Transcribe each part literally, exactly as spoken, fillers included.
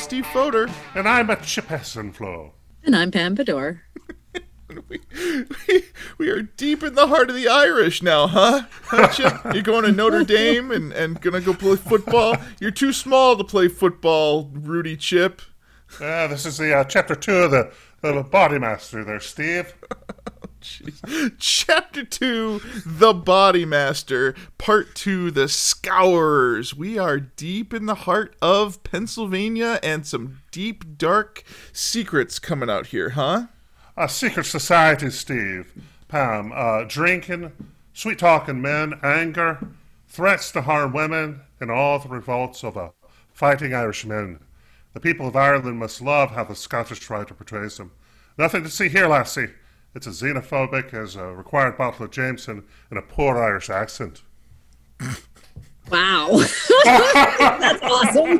Steve Fodor. And I'm a Chip Hessenflow. And I'm Pam Bador. we, we, we are deep in the heart of the Irish now, huh? Huh, Chip? You're going to Notre Dame and, and going to go play football? You're too small to play football, Rudy Chip. Uh, this is the uh, chapter two of the, the Body Master there, Steve. Jeez. Chapter two, The Body Master, Part two, The Scourers. We are deep in the heart of Pennsylvania and some deep, dark secrets coming out here, huh? A secret society, Steve. Pam, uh, drinking, sweet-talking men, anger, threats to harm women, and all the revolts of a fighting Irishman. The people of Ireland must love how the Scottish writer portrays them. Nothing to see here, lassie. It's as xenophobic as a required bottle of Jameson in a poor Irish accent. Wow. That's awesome.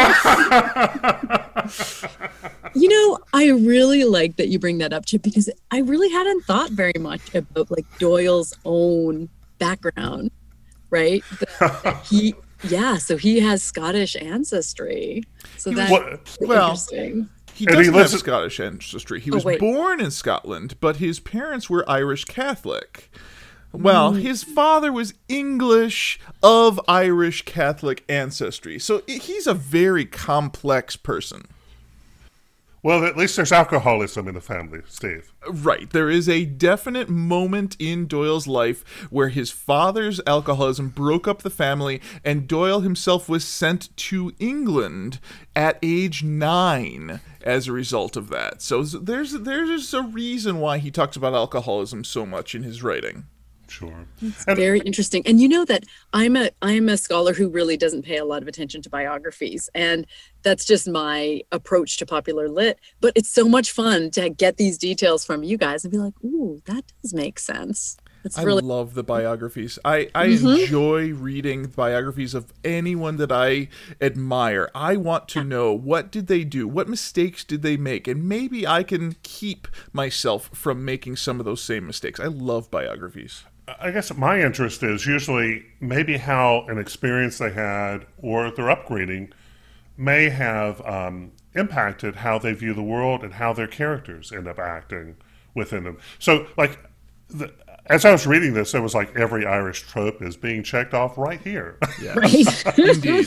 You know, I really like that you bring that up, Chip, because I really hadn't thought very much about like Doyle's own background, right? That, that he, yeah, so he has Scottish ancestry. So that's What? Well, interesting. He And doesn't he lives have in- Scottish ancestry. He Oh, was wait. born in Scotland, but his parents were Irish Catholic. Well, his father was English of Irish Catholic ancestry. So i- he's a very complex person. Well, at least there's alcoholism in the family, Steve. Right. There is a definite moment in Doyle's life where his father's alcoholism broke up the family, and Doyle himself was sent to England at age nine as a result of that. So there's there's a reason why he talks about alcoholism so much in his writing. Sure. It's And- very interesting. And you know that I'm a I'm a scholar who really doesn't pay a lot of attention to biographies. And that's just my approach to popular lit. But it's so much fun to get these details from you guys and be like, ooh, that does make sense. It's I really love the biographies. I, I Mhm. enjoy reading biographies of anyone that I admire. I want to know, what did they do? What mistakes did they make? And maybe I can keep myself from making some of those same mistakes. I love biographies. I guess my interest is usually maybe how an experience they had or their upbringing may have um, impacted how they view the world and how their characters end up acting within them. So, like, the, as I was reading this, it was like every Irish trope is being checked off right here. Yeah. right. Indeed.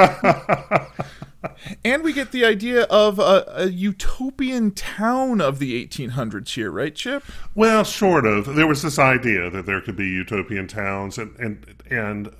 And we get the idea of a, a utopian town of the eighteen hundreds here, right, Chip? Well, sort of. There was this idea that there could be utopian towns, and and and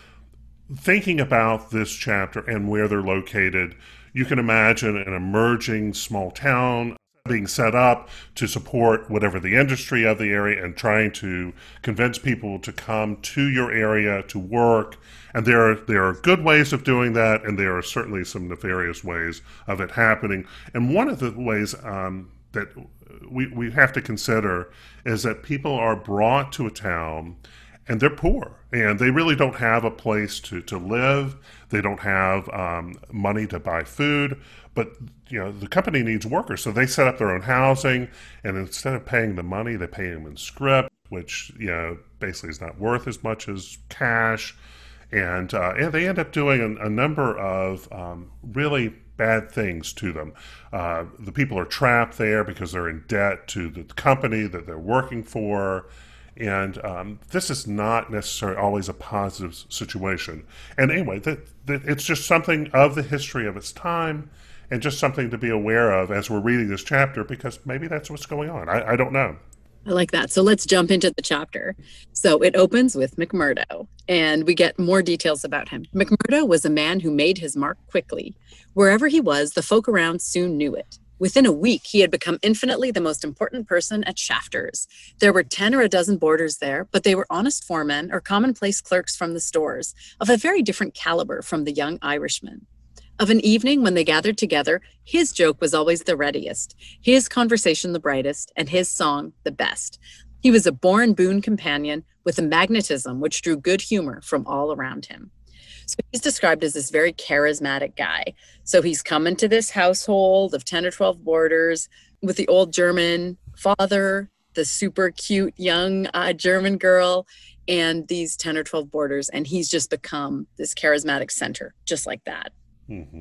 thinking about this chapter and where they're located, you can imagine an emerging small town being set up to support whatever the industry of the area and trying to convince people to come to your area to work. And there are, there are good ways of doing that, and there are certainly some nefarious ways of it happening. And one of the ways um, that we, we have to consider is that people are brought to a town and they're poor, and they really don't have a place to, to live. They don't have um, money to buy food, but you know the company needs workers, so they set up their own housing, and instead of paying the money, they pay them in script, which you know basically is not worth as much as cash, and uh, and they end up doing a, a number of um, really bad things to them. Uh, the people are trapped there because they're in debt to the company that they're working for. And um, this is not necessarily always a positive situation. And anyway, that, that it's just something of the history of its time, and just something to be aware of as we're reading this chapter, because maybe that's what's going on. I, I don't know. I like that. So let's jump into the chapter. So it opens with McMurdo, and we get more details about him. McMurdo was a man who made his mark quickly. Wherever he was, the folk around soon knew it. Within a week, he had become infinitely the most important person at Shafters. There were ten or a dozen boarders there, but they were honest foremen or commonplace clerks from the stores, of a very different caliber from the young Irishman. Of an evening when they gathered together, his joke was always the readiest, his conversation the brightest, and his song the best. He was a born boon companion with a magnetism which drew good humor from all around him. So he's described as this very charismatic guy. So he's come into this household of ten or twelve boarders with the old German father, the super cute young uh, German girl, and these ten or twelve boarders. And he's just become this charismatic center, just like that. Mm-hmm.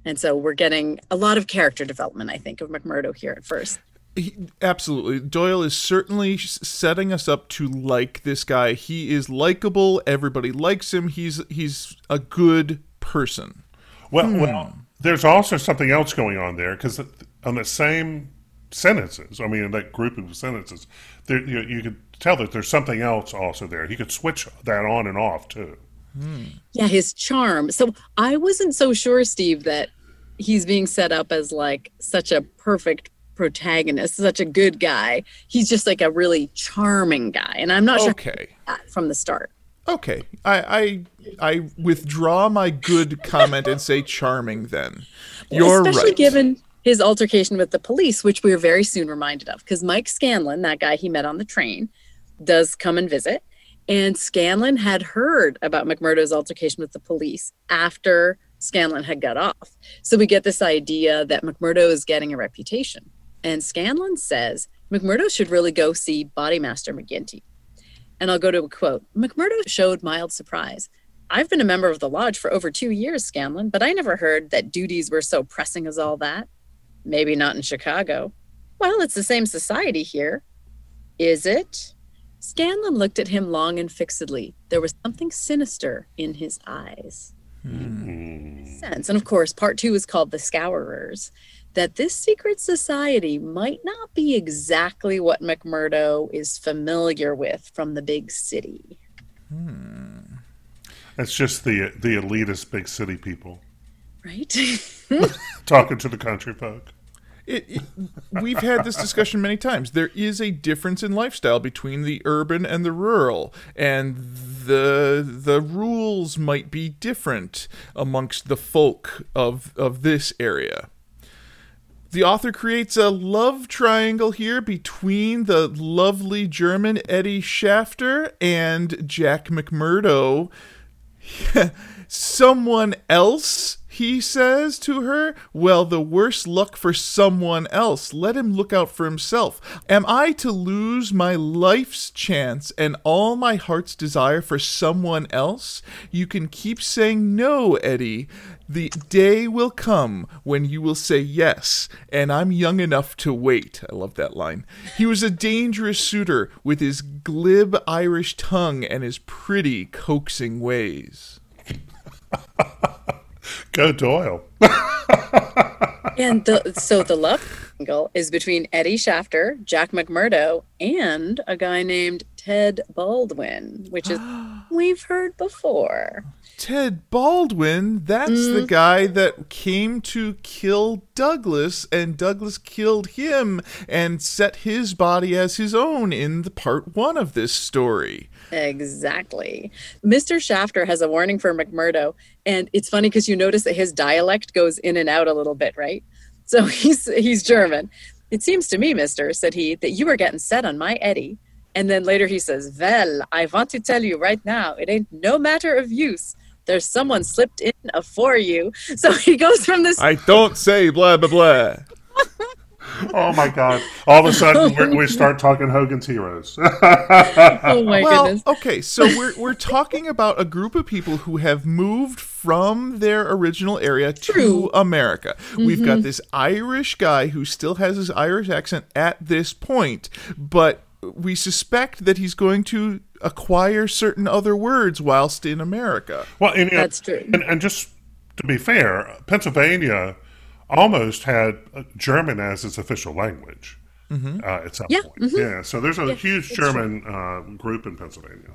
And so we're getting a lot of character development, I think, of McMurdo here at first. He, absolutely. Doyle is certainly setting us up to like this guy. He is likable. Everybody likes him. He's he's a good person. Well, hmm. well, there's also something else going on there, because on the same sentences, I mean, in that group of sentences, there, you, you could tell that there's something else also there. He could switch that on and off, too. Hmm. Yeah, his charm. So I wasn't so sure, Steve, that he's being set up as like such a perfect protagonist, such a good guy. He's just like a really charming guy, and I'm not sure okay. that from the start. Okay, I, I I withdraw my good comment and say charming. Then you're especially right. given his altercation with the police, which we are very soon reminded of, because Mike Scanlon, that guy he met on the train, does come and visit, and Scanlon had heard about McMurdo's altercation with the police after Scanlon had got off. So we get this idea that McMurdo is getting a reputation. And Scanlon says McMurdo should really go see Bodymaster McGinty. And I'll go to a quote. McMurdo showed mild surprise. I've been a member of the lodge for over two years, Scanlon, but I never heard that duties were so pressing as all that. Maybe not in Chicago. Well, it's the same society here. Is it? Scanlon looked at him long and fixedly. There was something sinister in his eyes. Hmm. Sense. And of course, part two is called The Scourers. That this secret society might not be exactly what McMurdo is familiar with from the big city. Hmm. That's just the the elitist big city people. Right? Talking to the country folk. It, it, we've had this discussion many times. There is a difference in lifestyle between the urban and the rural, and the the rules might be different amongst the folk of of this area. The author creates a love triangle here between the lovely German Eddie Shafter and Jack McMurdo. Someone else, he says to her. Well, the worse luck for someone else. Let him look out for himself. Am I to lose my life's chance and all my heart's desire for someone else? You can keep saying no, Eddie. The day will come when you will say yes, and I'm young enough to wait. I love that line. He was a dangerous suitor with his glib Irish tongue and his pretty coaxing ways. Go Doyle. And the, so the love triangle is between Eddie Shafter, Jack McMurdo, and a guy named Ted Baldwin, which is we've heard before. Ted Baldwin, that's mm. the guy that came to kill Douglas, and Douglas killed him and set his body as his own in the part one of this story. Exactly. Mister Shafter has a warning for McMurdo, and it's funny because you notice that his dialect goes in and out a little bit, right? So he's he's German. It seems to me, mister, said he, that you are getting set on my Eddie. And then later he says, well, I want to tell you right now, it ain't no matter of use. There's someone slipped in afore you. So he goes from this... I don't say blah, blah, blah. Oh, my God. All of a sudden, we're, we start talking Hogan's Heroes. Oh, my well, goodness. Okay, so we're we're talking about a group of people who have moved from their original area True. to America. Mm-hmm. We've got this Irish guy who still has his Irish accent at this point, but we suspect that he's going to acquire certain other words whilst in America. Well, and, That's true. And, and just to be fair, Pennsylvania almost had German as its official language mm-hmm. uh, at some yeah. point. Mm-hmm. Yeah, so there's a yeah, huge German uh, group in Pennsylvania.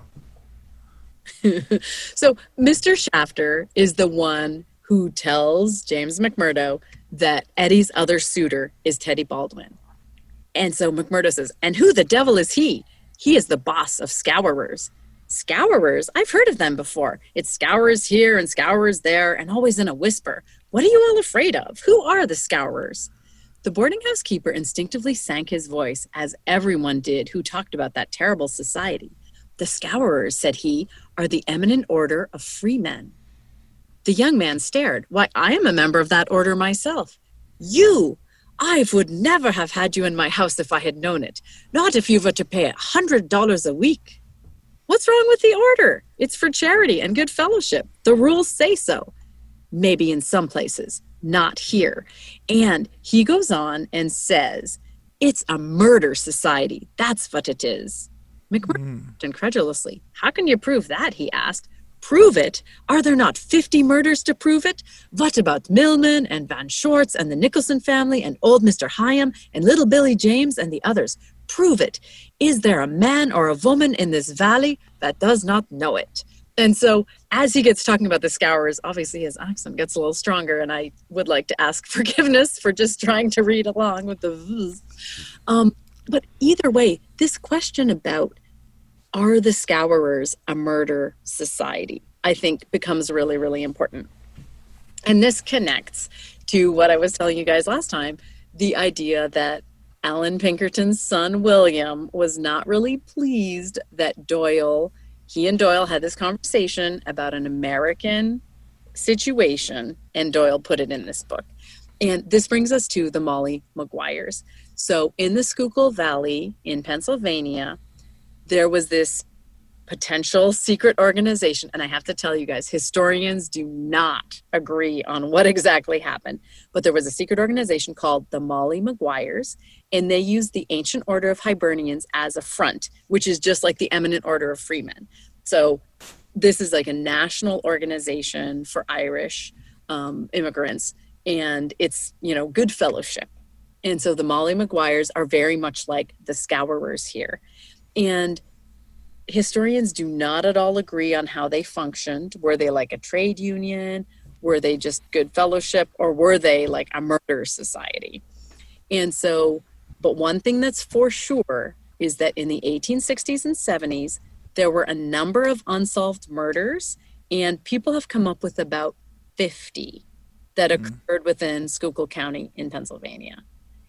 So Mister Shafter is the one who tells James McMurdo that Eddie's other suitor is Teddy Baldwin. And so McMurdo says, and who the devil is he? He is the boss of Scourers. Scourers? I've heard of them before. It's Scourers here and Scourers there, and always in a whisper. What are you all afraid of? Who are the Scourers? The boarding house keeper instinctively sank his voice, as everyone did who talked about that terrible society. The Scourers, said he, are the eminent order of free men. The young man stared. Why, I am a member of that order myself. You! I would never have had you in my house if I had known it. Not if you were to pay a hundred dollars a week. What's wrong with the order? It's for charity and good fellowship. The rules say so. Maybe in some places, not here. And he goes on and says, it's a murder society. That's what it is. McMurdo mm. incredulously, how can you prove that? He asked. Prove it? Are there not fifty murders to prove it? What about Millman and Van Shorts and the Nicholson family and old Mister Hyam and little Billy James and the others? Prove it. Is there a man or a woman in this valley that does not know it? And so as he gets talking about the Scourers, obviously his accent gets a little stronger, and I would like to ask forgiveness for just trying to read along with the v's. Um, but either way, this question about are the Scourers a murder society, I think becomes really, really important. And this connects to what I was telling you guys last time, the idea that Allan Pinkerton's son, William, was not really pleased that Doyle, he and Doyle had this conversation about an American situation, and Doyle put it in this book. And this brings us to the Molly Maguires. So in the Schuylkill Valley in Pennsylvania, there was this potential secret organization. And I have to tell you guys, historians do not agree on what exactly happened. But there was a secret organization called the Molly Maguires, and they used the Ancient Order of Hibernians as a front, which is just like the Eminent Order of Freemen. So this is like a national organization for Irish um, immigrants, and it's, you know, good fellowship. And so the Molly Maguires are very much like the Scourers here. And historians do not at all agree on how they functioned. Were they like a trade union? Were they just good fellowship? Or were they like a murder society? And so, but one thing that's for sure is that in the eighteen sixties and seventies, there were a number of unsolved murders, and people have come up with about fifty that mm. occurred within Schuylkill County in Pennsylvania.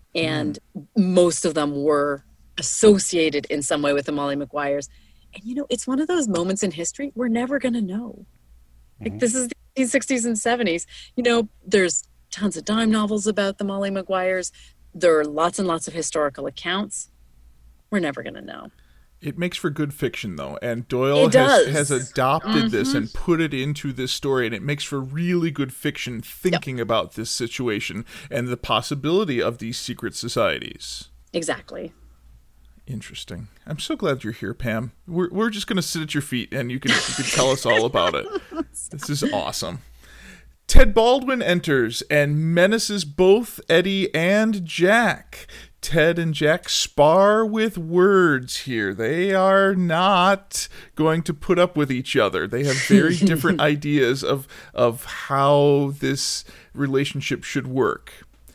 And mm. most of them were associated in some way with the Molly Maguires. And, you know, it's one of those moments in history we're never going to know. Like, mm-hmm. this is the eighteen sixties and seventies. You know, there's tons of dime novels about the Molly Maguires. There are lots and lots of historical accounts. We're never going to know. It makes for good fiction, though, and Doyle has, has adopted mm-hmm. this and put it into this story, and it makes for really good fiction thinking yep. about this situation and the possibility of these secret societies. Exactly. Interesting. I'm so glad you're here, Pam. We're we're just going to sit at your feet, and you can you can tell us all about it. This is awesome. Ted Baldwin enters and menaces both Eddie and Jack. Ted and Jack spar with words here. They are not going to put up with each other. They have very different ideas of of how this relationship should work.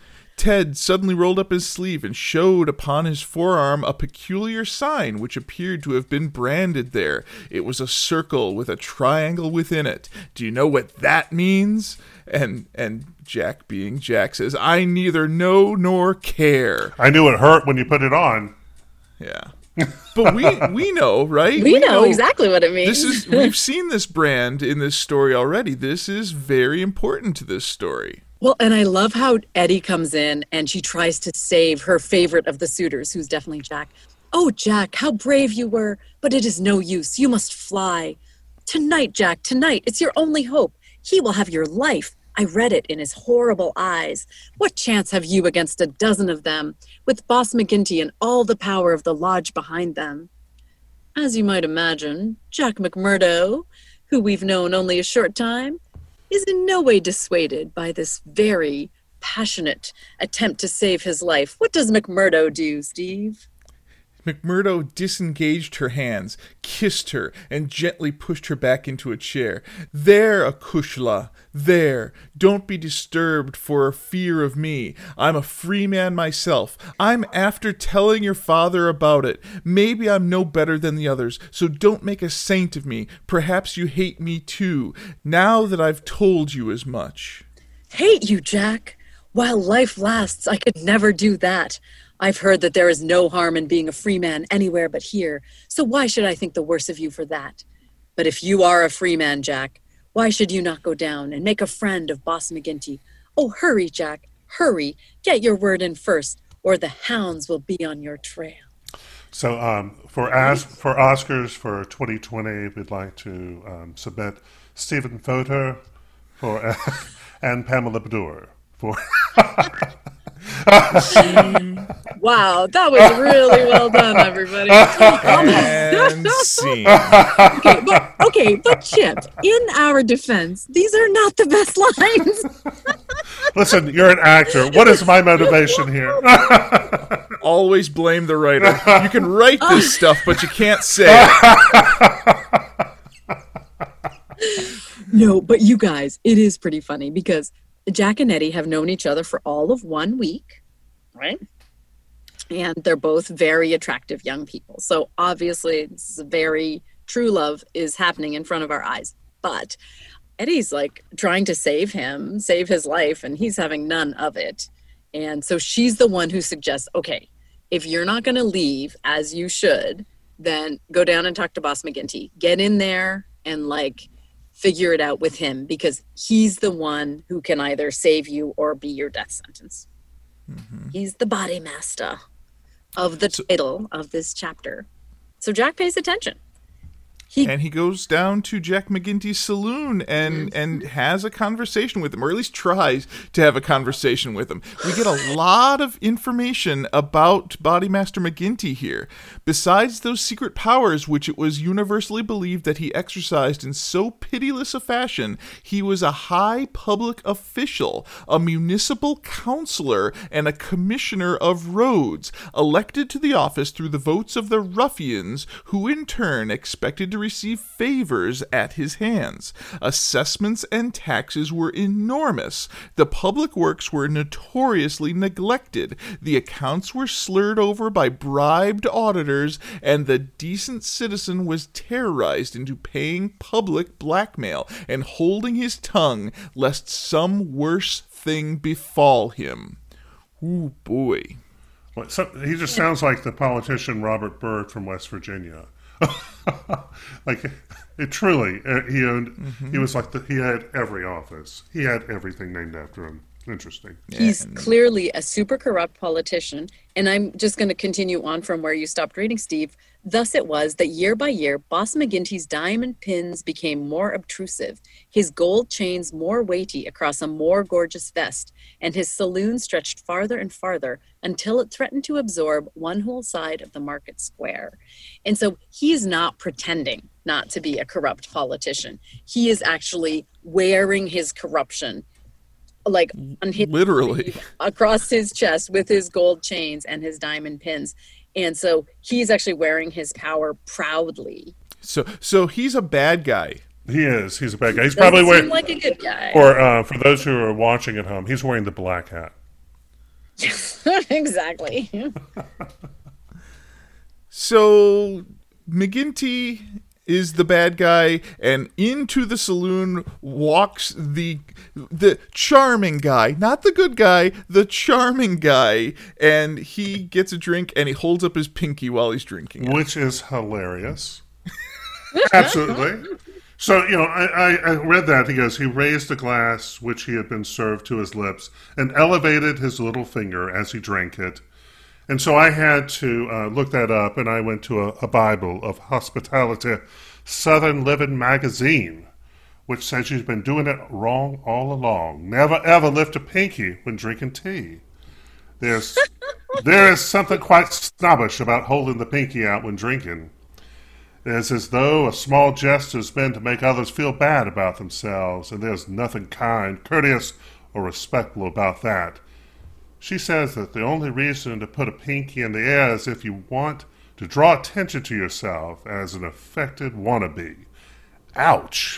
Ted suddenly rolled up his sleeve and showed upon his forearm a peculiar sign which appeared to have been branded there. It was a circle with a triangle within it. Do you know what that means? And and Jack, being Jack, says, I neither know nor care. I knew it hurt when you put it on. Yeah. But we we know, right? We, we know, know exactly what it means. This is we've seen this brand in this story already. This is very important to this story. Well, and I love how Eddie comes in and she tries to save her favorite of the suitors, who's definitely Jack. Oh, Jack, how brave you were, but it is no use. You must fly. Tonight, Jack, tonight. It's your only hope. He will have your life. I read it in his horrible eyes. What chance have you against a dozen of them, with Boss McGinty and all the power of the lodge behind them? As you might imagine, Jack McMurdo, who we've known only a short time, is in no way dissuaded by this very passionate attempt to save his life. What does McMurdo do, Steve? McMurdo disengaged her hands, kissed her, and gently pushed her back into a chair. There, Acushla, there. Don't be disturbed for fear of me. I'm a free man myself. I'm after telling your father about it. Maybe I'm no better than the others, so don't make a saint of me. Perhaps you hate me too, now that I've told you as much. Hate you, Jack? While life lasts, I could never do that. I've heard that there is no harm in being a free man anywhere but here, so why should I think the worse of you for that? But if you are a free man, Jack, why should you not go down and make a friend of Boss McGinty? Oh, hurry, Jack, hurry. Get your word in first, or the hounds will be on your trail. So um, for As- for Oscars for twenty twenty, we'd like to um, submit Stephen Fodor for and Pamela Bedore. For Wow, that was really well done, everybody. And scene. okay, but, okay, but Chip, in our defense, these are not the best lines. Listen, you're an actor. What is my motivation here? Always blame the writer. You can write this stuff, but you can't say it. No, but you guys, it is pretty funny because Jack and Eddie have known each other for all of one week, right? And they're both very attractive young people. So obviously, this is a very true love is happening in front of our eyes. But Eddie's like trying to save him, save his life, and he's having none of it. And so she's the one who suggests, okay, if you're not going to leave as you should, then go down and talk to Boss McGinty. Get in there and like figure it out with him because he's the one who can either save you or be your death sentence. Mm-hmm. He's the body master of the so, title of this chapter. So Jack pays attention. He, and he goes down to Jack McGinty's saloon and, mm-hmm. and has a conversation with him, or at least tries to have a conversation with him. We get a lot of information about Bodymaster McGinty here. Besides those secret powers, which it was universally believed that he exercised in so pitiless a fashion, he was a high public official, a municipal councilor, and a commissioner of roads, elected to the office through the votes of the ruffians, who in turn expected to receive favors at his hands. Assessments and taxes were enormous. The public works were notoriously neglected. The accounts were slurred over by bribed auditors, and the decent citizen was terrorized into paying public blackmail and holding his tongue lest some worse thing befall him. Ooh, boy. Well, so, he just sounds like the politician Robert Byrd from West Virginia. Like it truly, he owned. Mm-hmm. He was like the, he had every office. He had everything named after him. Interesting. He's clearly a super corrupt politician, and I'm just going to continue on from where you stopped reading, Steve. Thus it was that year by year, Boss McGinty's diamond pins became more obtrusive, his gold chains more weighty across a more gorgeous vest, and his saloon stretched farther and farther until it threatened to absorb one whole side of the market square. And so he's not pretending not to be a corrupt politician. He is actually wearing his corruption like on his literally across his chest with his gold chains and his diamond pins. And so he's actually wearing his power proudly. So so he's a bad guy. He is. He's a bad guy. He's Doesn't probably wearing seem like a good guy. Or uh, for those who are watching at home, he's wearing the black hat. Exactly. So McGinty is the bad guy, and into the saloon walks the the charming guy, not the good guy, the charming guy, and he gets a drink and he holds up his pinky while he's drinking it. Which is hilarious. Absolutely. So, you know, I, I, I read that. He goes, he raised a glass which he had been served to his lips and elevated his little finger as he drank it. And so I had to uh, look that up, and I went to a, a Bible of Hospitality Southern Living magazine, which says you've been doing it wrong all along. Never, ever lift a pinky when drinking tea. There's there is something quite snobbish about holding the pinky out when drinking. It's as though a small jest is meant to make others feel bad about themselves, and there's nothing kind, courteous, or respectful about that. She says that the only reason to put a pinky in the air is if you want to draw attention to yourself as an affected wannabe. Ouch.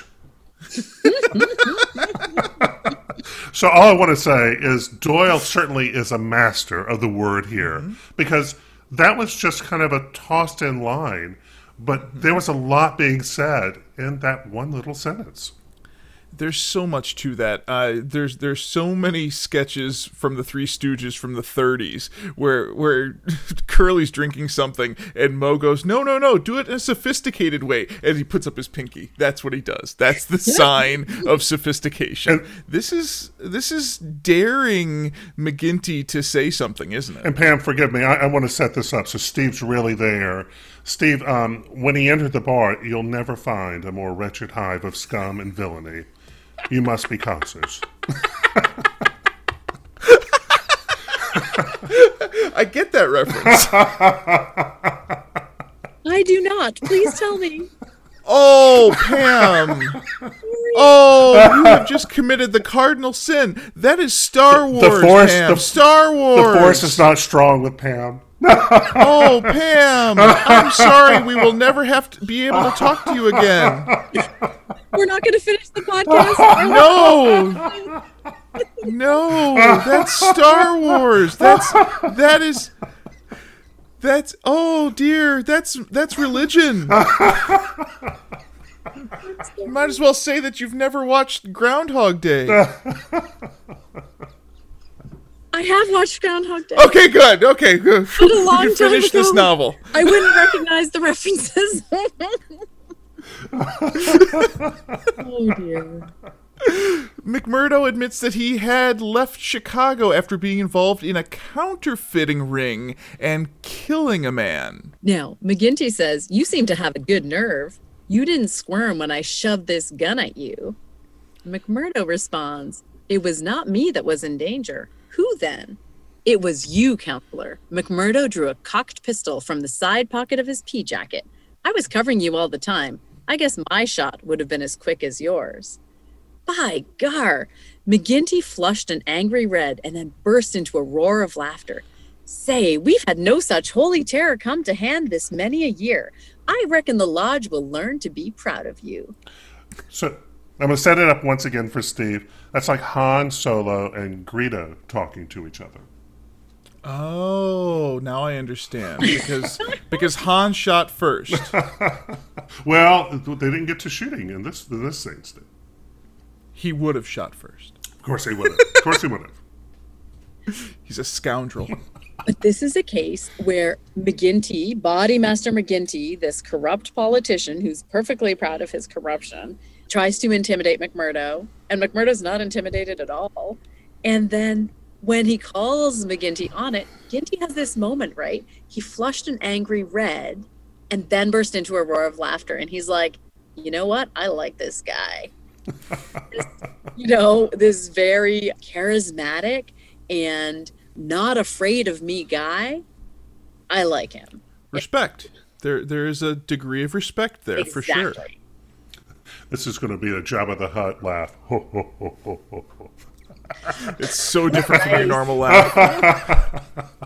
So all I want to say is Doyle certainly is a master of the word here, mm-hmm. because that was just kind of a tossed in line, but there was a lot being said in that one little sentence. There's so much to that. Uh, there's there's so many sketches from the Three Stooges from the thirties where where Curly's drinking something and Mo goes, no, no, no, do it in a sophisticated way. And he puts up his pinky. That's what he does. That's the sign of sophistication. And this is this is daring McGinty to say something, isn't it? And Pam, forgive me, I, I want to set this up so Steve's really there. Steve, um, when he entered the bar, you'll never find a more wretched hive of scum and villainy. You must be conscious. I get that reference. I do not. Please tell me. Oh, Pam. Oh, you have just committed the cardinal sin. That is Star Wars, the force, Pam. The, Star Wars. The force is not strong with Pam. Oh, Pam. I'm sorry. We will never have to be able to talk to you again. We're not going to finish the podcast. No. No, that's Star Wars. That's that is that's oh dear, that's that's religion. Might as well say that you've never watched Groundhog Day. I have watched Groundhog Day. Okay, good. Okay, good. But a long we can finish time this ago. novel. I wouldn't recognize the references. Oh dear. McMurdo admits that he had left Chicago after being involved in a counterfeiting ring and killing a man. Now, McGinty says, "You seem to have a good nerve. You didn't squirm when I shoved this gun at you." McMurdo responds, "It was not me that was in danger. Who then?" "It was you, counselor." McMurdo drew a cocked pistol from the side pocket of his pea jacket. "I was covering you all the time. I guess my shot would have been as quick as yours." By gar! McGinty flushed an angry red and then burst into a roar of laughter. "Say, we've had no such holy terror come to hand this many a year. I reckon the lodge will learn to be proud of you." So I'm going to set it up once again for Steve. That's like Han Solo and Greedo talking to each other. Oh, now I understand. Because because Han shot first. Well, they didn't get to shooting in this in this scene, Steve. He would have shot first. Of course he would have. Of course he would have. He's a scoundrel. But this is a case where McGinty, Body Master McGinty, this corrupt politician who's perfectly proud of his corruption, tries to intimidate McMurdo, and McMurdo's not intimidated at all. And then when he calls McGinty on it, McGinty has this moment, right? He flushed an angry red and then burst into a roar of laughter. And he's like, "You know what? I like this guy." This, you know, this very charismatic and not afraid of me guy. I like him. Respect. There, there is a degree of respect there, Exactly. for sure. This is going to be a Jabba the Hutt laugh. Ho, ho, ho, ho, ho, ho. It's so different from your normal laugh.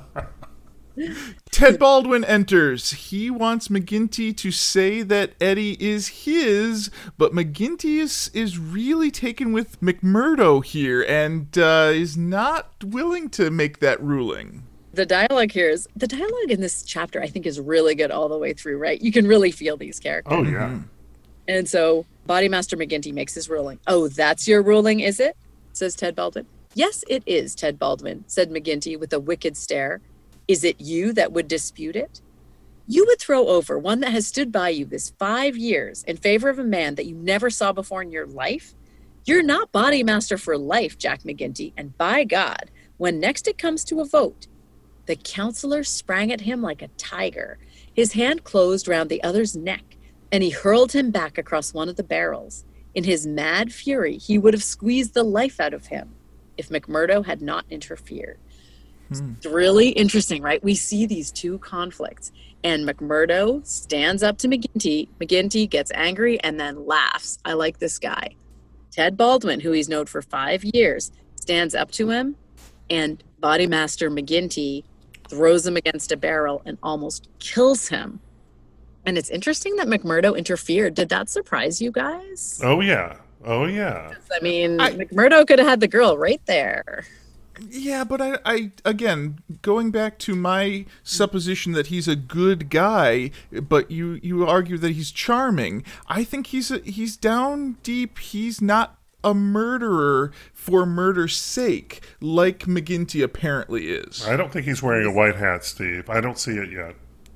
Ted Baldwin enters. He wants McGinty to say that Eddie is his, but McGinty is, is really taken with McMurdo here and uh, is not willing to make that ruling. The dialogue here is, the dialogue in this chapter I think is really good all the way through, right? You can really feel these characters. Oh, yeah. Mm-hmm. And so Body Master McGinty makes his ruling. "Oh, that's your ruling, is it?" says Ted Baldwin. "Yes, it is, Ted Baldwin," said McGinty with a wicked stare. "Is it you that would dispute it? You would throw over one that has stood by you this five years in favor of a man that you never saw before in your life? You're not Body Master for life, Jack McGinty, and by God, when next it comes to a vote." The counselor sprang at him like a tiger. His hand closed round the other's neck, and he hurled him back across one of the barrels. In his mad fury, he would have squeezed the life out of him if McMurdo had not interfered. Hmm. It's really interesting, right? We see these two conflicts, and McMurdo stands up to McGinty. McGinty gets angry and then laughs. I like this guy. Ted Baldwin, who he's known for five years, stands up to him, and Body Master McGinty throws him against a barrel and almost kills him. And it's interesting that McMurdo interfered. Did that surprise you guys? Oh, yeah. Oh, yeah. I mean, I- McMurdo could have had the girl right there. Yeah, but I, I, again, going back to my supposition that he's a good guy, but you, you argue that he's charming. I think he's a, he's down deep. He's not a murderer for murder's sake, like McGinty apparently is. I don't think he's wearing a white hat, Steve. I don't see it yet.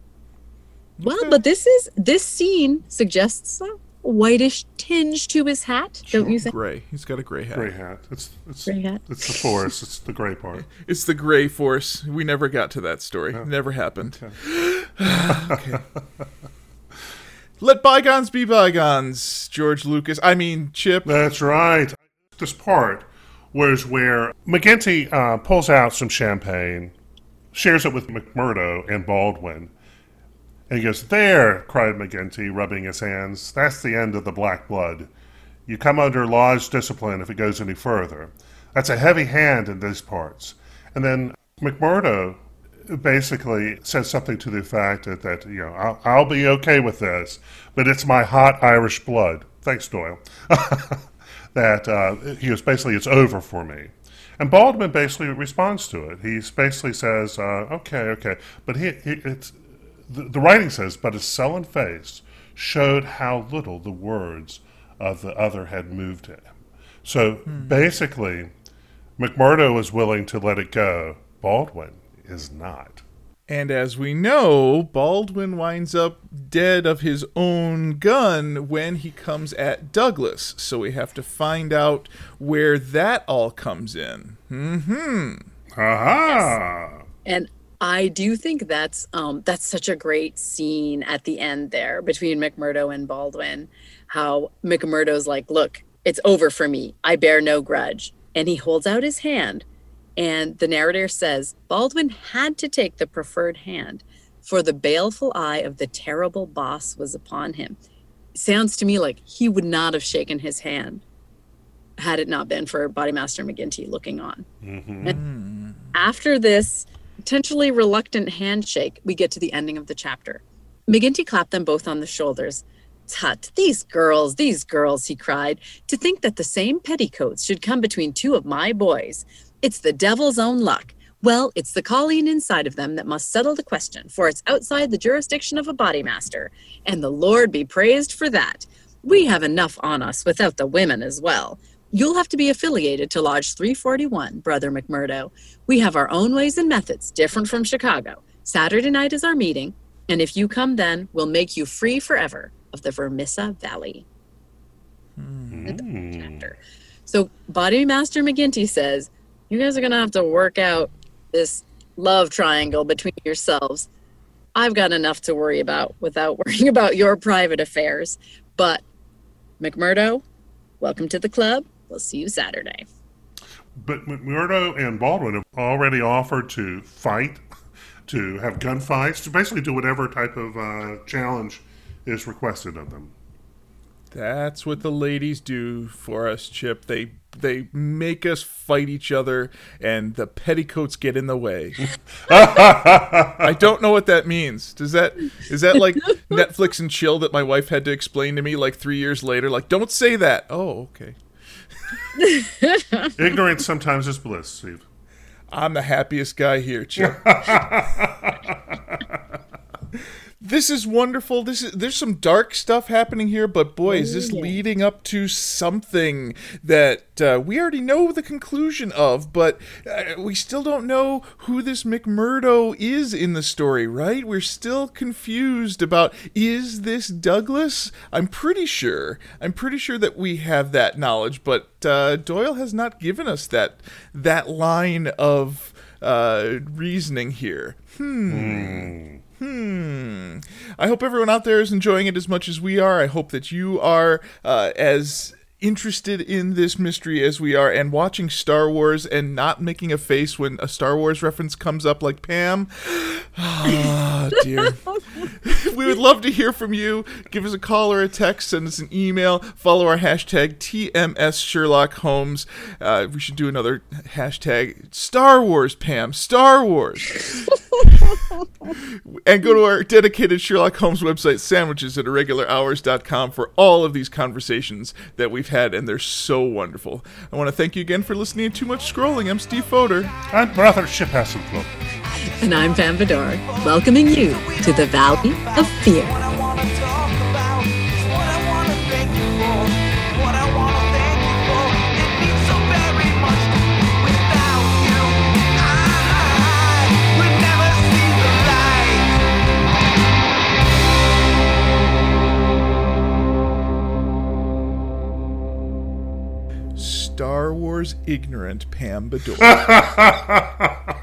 Well, but this is this scene suggests a whitish tinge to his hat, don't you think? Gray. He's got a gray hat. Gray hat. It's it's Gray hat. it's the forest. It's the gray part. It's the gray force. We never got to that story. No. Never happened. Okay. Okay. Let bygones be bygones, George Lucas. I mean, Chip. That's right. This part was where McGinty uh, pulls out some champagne shares it with McMurdo and Baldwin. And he goes, "There," cried McGinty, rubbing his hands. "That's the end of the black blood. You come under lodge discipline if it goes any further. That's a heavy hand in these parts." And then McMurdo basically says something to the effect that, that you know, I'll, I'll be okay with this, but it's my hot Irish blood. Thanks, Doyle. that uh, he goes, basically, it's over for me. And Baldwin basically responds to it. He basically says, uh, okay, okay. But he, he it's the, the writing says, but his sullen face showed how little the words of the other had moved him. So hmm. basically, McMurdo is willing to let it go. Baldwin is not. And as we know, Baldwin winds up dead of his own gun when he comes at Douglas. So we have to find out where that all comes in. Mm-hmm. Aha! Yes. And I do think that's um, that's such a great scene at the end there between McMurdo and Baldwin. How McMurdo's like, "Look, it's over for me. I bear no grudge." And he holds out his hand. And the narrator says, Baldwin had to take the preferred hand, for the baleful eye of the terrible boss was upon him. Sounds to me like he would not have shaken his hand had it not been for Bodymaster McGinty looking on. Mm-hmm. And after this potentially reluctant handshake, we get to the ending of the chapter. McGinty clapped them both on the shoulders. "Tut, these girls, these girls," he cried, "to think that the same petticoats should come between two of my boys. It's the devil's own luck. Well, it's the Colleen inside of them that must settle the question, for it's outside the jurisdiction of a Bodymaster, and the Lord be praised for that. We have enough on us without the women as well. You'll have to be affiliated to Lodge three forty-one, Brother McMurdo. We have our own ways and methods, different from Chicago. Saturday night is our meeting, and if you come then, we'll make you free forever of the Vermissa Valley." Mm. Chapter. So Bodymaster McGinty says, "You guys are going to have to work out this love triangle between yourselves. I've got enough to worry about without worrying about your private affairs. But McMurdo, welcome to the club. We'll see you Saturday." But McMurdo and Baldwin have already offered to fight, to have gunfights, to basically do whatever type of uh, challenge is requested of them. That's what the ladies do for us, Chip. They they make us fight each other, and the petticoats get in the way. I don't know what that means. Does that is that like Netflix and chill that my wife had to explain to me like three years later? Like, don't say that. Oh, okay. Ignorance sometimes is bliss, Steve. I'm the happiest guy here, Chip. This is wonderful. This is there's some dark stuff happening here, but boy, is this leading up to something that uh, we already know the conclusion of, but uh, we still don't know who this McMurdo is in the story, right? We're still confused about, is this Douglas? I'm pretty sure. I'm pretty sure that we have that knowledge, but uh, Doyle has not given us that that line of uh, reasoning here. Hmm. Mm. Hmm. I hope everyone out there is enjoying it as much as we are. I hope that you are uh, as interested in this mystery as we are, and watching Star Wars and not making a face when a Star Wars reference comes up like Pam. Oh, dear. We would love to hear from you. Give us a call or a text. Send us an email. Follow our hashtag T M S Sherlock Holmes. Uh, we should do another hashtag Star Wars, Pam. Star Wars. And go to our dedicated Sherlock Holmes website, sandwiches at irregular hours dot com, for all of these conversations that we've had, and they're so wonderful. I want to thank you again for listening to Too Much Scrolling. I'm Steve Fodor. I'm Brother Ship Hasselhoff. And I'm Pam Bedard, welcoming you to the Valley of Fear. Star Wars ignorant Pam Bedard.